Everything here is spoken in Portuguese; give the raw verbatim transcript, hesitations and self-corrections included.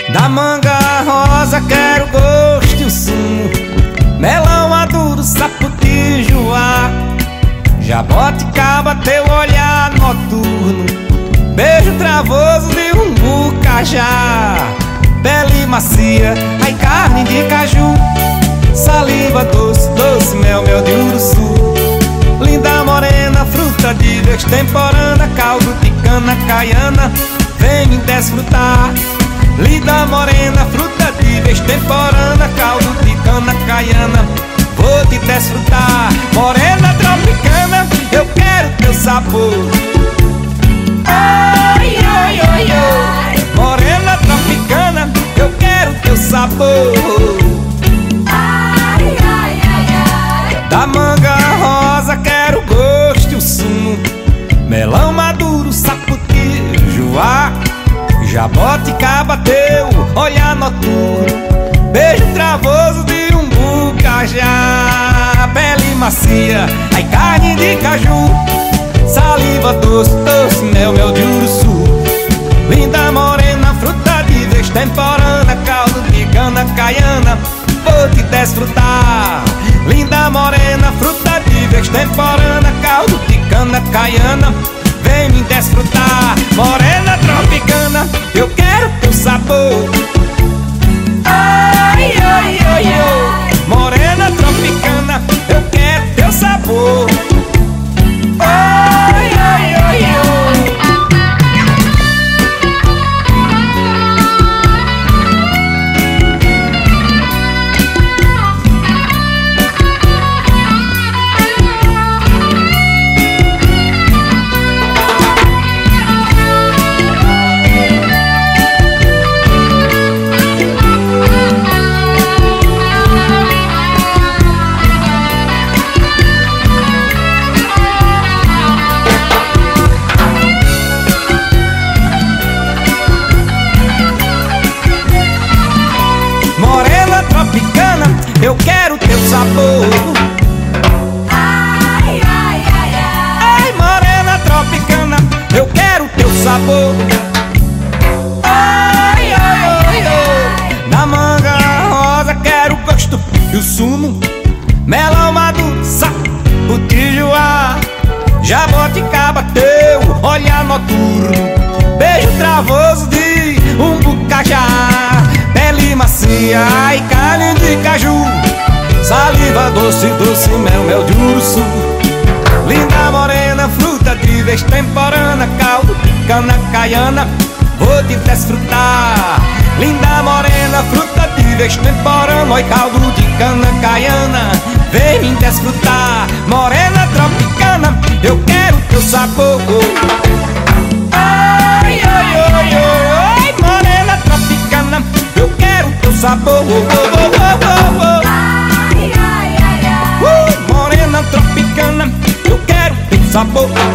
Da manga rosa quero gosto e o sumo, melão maduro, saputijuá, jaboticaba, teu olhar noturno, beijo travoso de umbu, cajá, pele macia, ai carne de caju, saliva doce, doce mel, mel de uruçu, linda morena, fruta de vez temporana, caldo de cana caiana, vem me desfrutar. Linda morena, fruta de vez temporana, caldo de cana caiana, vou te desfrutar. Morena tropicana, eu quero teu sabor. Oi, oi, oi, oi. Morena tropicana, eu quero teu sabor. Ai, ai, ai, ai. Da manga rosa quero gosto e o sumo, melão maduro, saputijuá, jaboticaba, teu olhar noturno, beijo travoso de umbu, cajá, pele macia, ai carne de caju, saliva doce, doce mel, mel de uruçu, linda morena, fruta de vez temporana, caldo de cana caiana, vou te desfrutar. Linda morena, fruta de vez temporana, caldo de cana caiana, vem me desfrutar. Morena tropicana, eu quero teu sabor. Ai, ai, ai, ai. Morena tropicana, eu quero teu sabor. Ai, ai, ai, ai. Eu quero teu sabor. Ai, ai, ai, ai. Ai, morena tropicana, eu quero teu sabor. Ai, ai, ai, ai. Na manga rosa quero o gosto e o sumo, melão maduro, saputijuá, jaboticaba, teu olhar noturno, beijo travoso de umbu, cajá, pele macia, ai carne de caju, saliva doce, doce mel, mel de uruçu, linda morena, fruta de vez temporana, caldo de cana caiana, vou te desfrutar. Linda morena, fruta de vez temporana, oi caldo de cana caiana, vem me desfrutar. Morena tropicana, eu quero teu sabor. Ai, ai, ai, ai, morena tropicana, eu quero teu sabor. Ai, ai, ai, ai. Uh, morena tropicana, eu quero teu sabor.